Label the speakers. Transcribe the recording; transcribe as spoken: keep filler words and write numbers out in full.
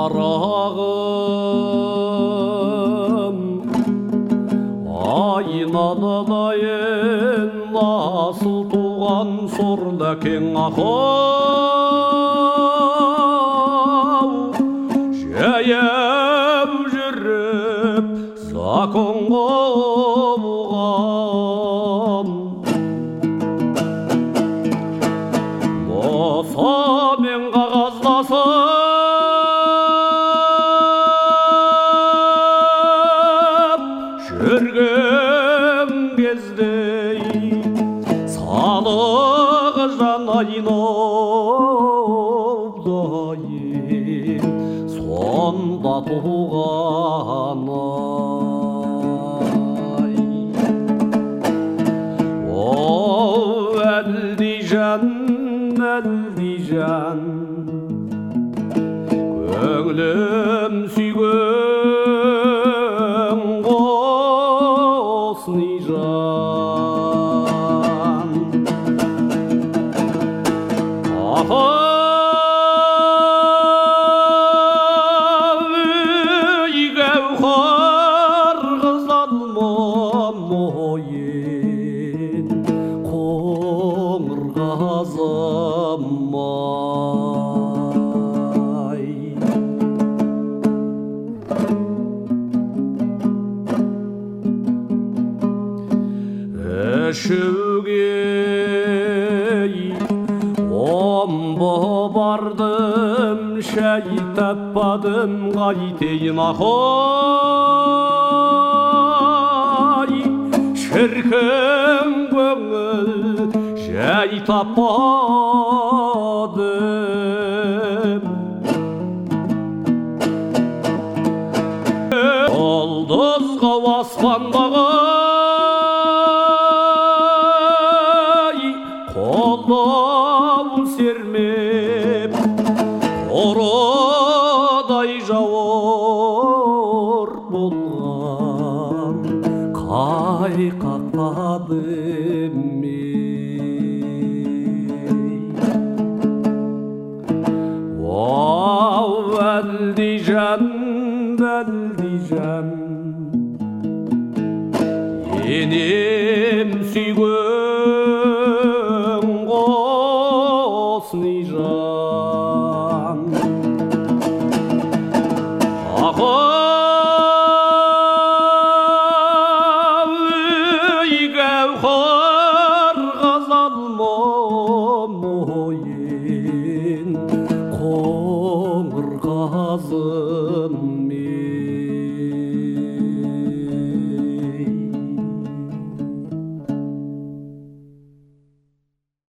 Speaker 1: қарағым айналадайын асыл туған сордакең ақау жаяу жүріп закон қылған босамен қағаздасып жүрген кезде салық жан айналайын сонда туған ай. О әлдижан әлдижан көңілім сүйген қосны жан апай гәухар қыз алмам ойын қоңыр қазым ай. Ішуге омбы бардым шәй таппадым қайтейін ақай шіркін көңіл жай таппадым жұлдызға аспандағы қолдау сермеп ұрыдай жауыр болған қай қақпадым оу әлдижан әлдижан енем сүйген қосны жан апай гәухар қазалмам ойын қоңыр қазым